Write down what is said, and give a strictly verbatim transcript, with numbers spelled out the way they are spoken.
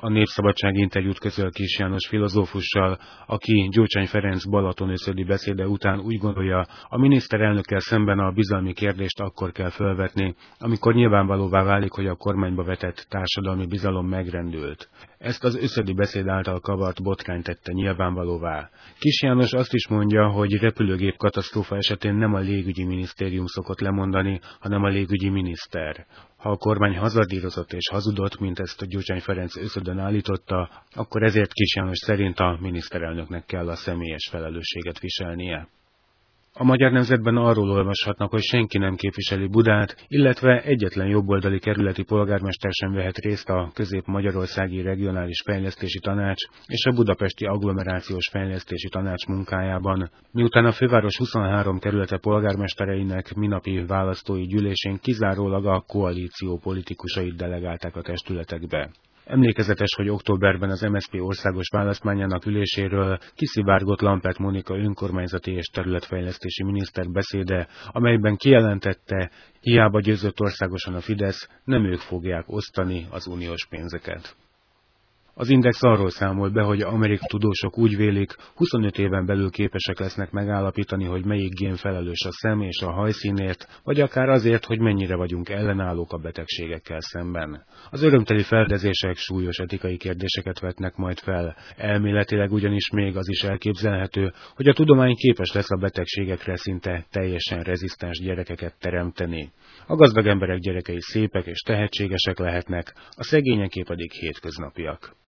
A Népszabadság interjút közöl Kiss János filozófussal, aki Gyurcsány Ferenc balatonőszödi beszéde után úgy gondolja, a miniszterelnökkel szemben a bizalmi kérdést akkor kell felvetni, amikor nyilvánvalóvá válik, hogy a kormányba vetett társadalmi bizalom megrendült. Ezt az őszödi beszéd által kavart botrány tette nyilvánvalóvá. Kiss János azt is mondja, hogy repülőgép katasztrófa esetén nem a légügyi minisztérium szokott lemondani, hanem a légügyi miniszter. Ha a kormány hazardírozott és hazudott, mint ezt a Gyurcsány Ferenc őszödön állította, akkor ezért Kiss János szerint a miniszterelnöknek kell a személyes felelősséget viselnie. A Magyar Nemzetben arról olvashatnak, hogy senki nem képviseli Budát, illetve egyetlen jobboldali kerületi polgármester sem vehet részt a Közép-Magyarországi Regionális Fejlesztési Tanács és a Budapesti Agglomerációs Fejlesztési Tanács munkájában, miután a főváros huszonhárom kerülete polgármestereinek minapi választói gyűlésén kizárólag a koalíció politikusait delegálták a testületekbe. Emlékezetes, hogy októberben az em es zé pé országos választmányának üléséről kiszivárgott Lampert Mónika önkormányzati és területfejlesztési miniszter beszéde, amelyben kijelentette, hiába győzött országosan a Fidesz, nem ők fogják osztani az uniós pénzeket. Az Index arról számol be, hogy amerikai tudósok úgy vélik, huszonöt éven belül képesek lesznek megállapítani, hogy melyik gén felelős a szem és a hajszínért, vagy akár azért, hogy mennyire vagyunk ellenállók a betegségekkel szemben. Az örömteli feldezések súlyos etikai kérdéseket vetnek majd fel. Elméletileg ugyanis még az is elképzelhető, hogy a tudomány képes lesz a betegségekre szinte teljesen rezisztens gyerekeket teremteni. A gazdag emberek gyerekei szépek és tehetségesek lehetnek, a szegényeké pedig hétköznapiak.